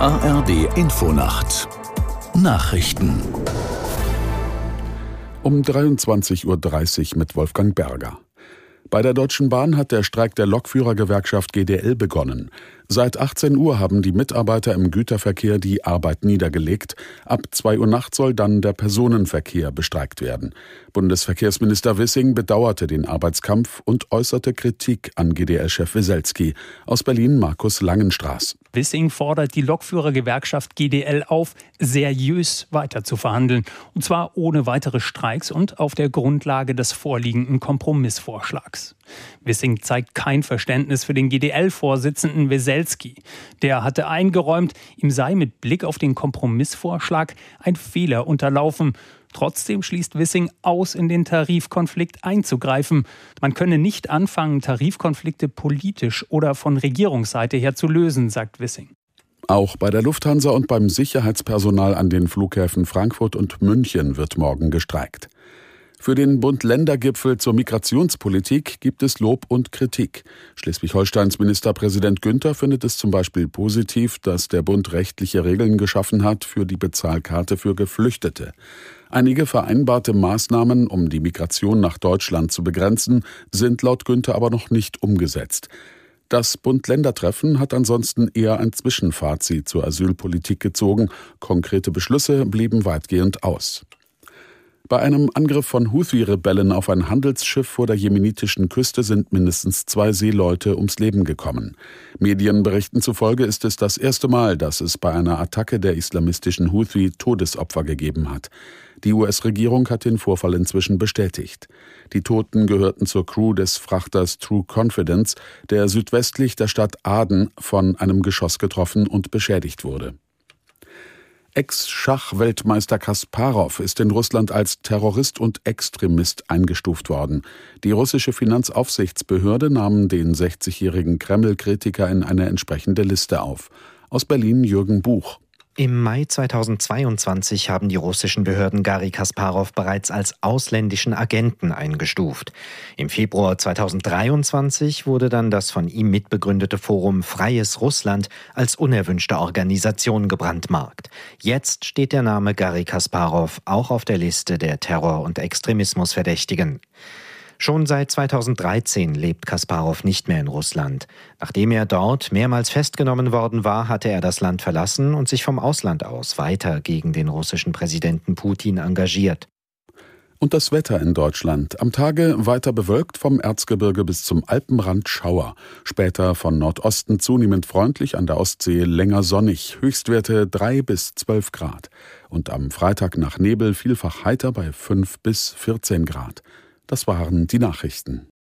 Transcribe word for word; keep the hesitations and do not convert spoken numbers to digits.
A R D Infonacht Nachrichten um dreiundzwanzig Uhr dreißig mit Wolfgang Berger. Bei der Deutschen Bahn hat der Streik der Lokführergewerkschaft G D L begonnen. Seit achtzehn Uhr haben die Mitarbeiter im Güterverkehr die Arbeit niedergelegt. Ab zwei Uhr nachts soll dann der Personenverkehr bestreikt werden. Bundesverkehrsminister Wissing bedauerte den Arbeitskampf und äußerte Kritik an G D L-Chef Weselski. Aus Berlin Markus Langenstraß. Wissing fordert die Lokführergewerkschaft G D L auf, seriös weiter zu verhandeln. Und zwar ohne weitere Streiks und auf der Grundlage des vorliegenden Kompromissvorschlags. Wissing zeigt kein Verständnis für den G D L-Vorsitzenden Weselski. Der hatte eingeräumt, ihm sei mit Blick auf den Kompromissvorschlag ein Fehler unterlaufen. Trotzdem schließt Wissing aus, in den Tarifkonflikt einzugreifen. Man könne nicht anfangen, Tarifkonflikte politisch oder von Regierungsseite her zu lösen, sagt Wissing. Auch bei der Lufthansa und beim Sicherheitspersonal an den Flughäfen Frankfurt und München wird morgen gestreikt. Für den Bund-Länder-Gipfel zur Migrationspolitik gibt es Lob und Kritik. Schleswig-Holsteins Ministerpräsident Günther findet es zum Beispiel positiv, dass der Bund rechtliche Regeln geschaffen hat für die Bezahlkarte für Geflüchtete. Einige vereinbarte Maßnahmen, um die Migration nach Deutschland zu begrenzen, sind laut Günther aber noch nicht umgesetzt. Das Bund-Länder-Treffen hat ansonsten eher ein Zwischenfazit zur Asylpolitik gezogen. Konkrete Beschlüsse blieben weitgehend aus. Bei einem Angriff von Houthi-Rebellen auf ein Handelsschiff vor der jemenitischen Küste sind mindestens zwei Seeleute ums Leben gekommen. Medienberichten zufolge ist es das erste Mal, dass es bei einer Attacke der islamistischen Houthi Todesopfer gegeben hat. Die U S-Regierung hat den Vorfall inzwischen bestätigt. Die Toten gehörten zur Crew des Frachters True Confidence, der südwestlich der Stadt Aden von einem Geschoss getroffen und beschädigt wurde. Ex-Schachweltmeister Kasparow ist in Russland als Terrorist und Extremist eingestuft worden. Die russische Finanzaufsichtsbehörde nahm den sechzigjährigen Kreml-Kritiker in eine entsprechende Liste auf. Aus Berlin Jürgen Buch. Im Mai zweitausendzweiundzwanzig haben die russischen Behörden Garri Kasparow bereits als ausländischen Agenten eingestuft. Im Februar zweitausenddreiundzwanzig wurde dann das von ihm mitbegründete Forum Freies Russland als unerwünschte Organisation gebrandmarkt. Jetzt steht der Name Garri Kasparow auch auf der Liste der Terror- und Extremismusverdächtigen. Schon seit zweitausenddreizehn lebt Kasparow nicht mehr in Russland. Nachdem er dort mehrmals festgenommen worden war, hatte er das Land verlassen und sich vom Ausland aus weiter gegen den russischen Präsidenten Putin engagiert. Und das Wetter in Deutschland. Am Tage weiter bewölkt, vom Erzgebirge bis zum Alpenrand Schauer. Später von Nordosten zunehmend freundlich, an der Ostsee länger sonnig. Höchstwerte drei bis zwölf Grad. Und am Freitag nach Nebel vielfach heiter bei fünf bis vierzehn Grad. Das waren die Nachrichten.